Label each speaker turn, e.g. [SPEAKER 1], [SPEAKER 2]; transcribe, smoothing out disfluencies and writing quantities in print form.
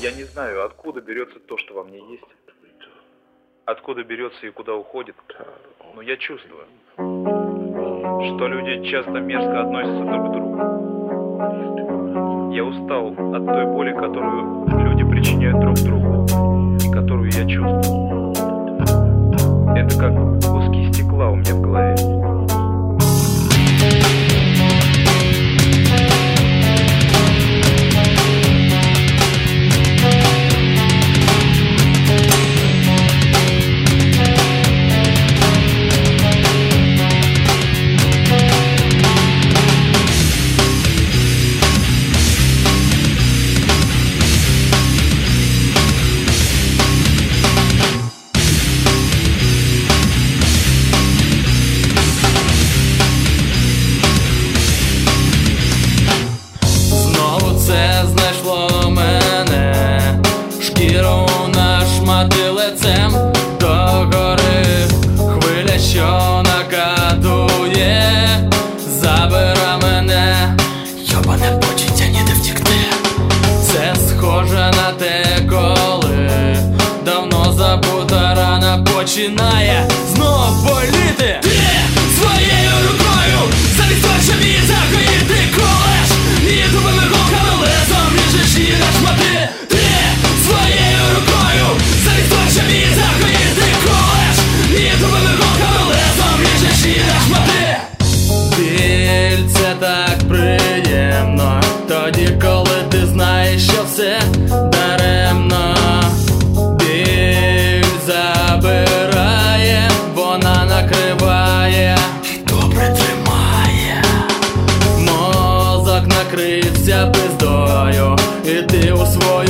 [SPEAKER 1] Я не знаю, откуда берется то, что во мне есть. Откуда берется и куда уходит. Но я чувствую, что люди часто мерзко относятся друг к другу. Я устал от той боли, которую люди причиняют друг другу, и которую я чувствую. Это как куски стекла у меня в голове.
[SPEAKER 2] Знайшло мене, шкіру нашмати лицем до гори, хвиля, що накатує, забира мене, йобане почуття, ніде втікти. Це схоже на те, коли давно забута рана починає знов боліти. Ти своєю рукою замість того, щоб її загоїти, колеш її тупими голками лезом ріжеш її на шмати. Ти своєю рукою замість того, щоб її загоїти, колеш її тупими голками лезом ріжеш її на шмати. Біль — це так приємно, тоді, коли ти знаєш, що все даремно. Біль забирає, вона накриває і добре тримає. Мозок накрився пиздою, і ти у своїй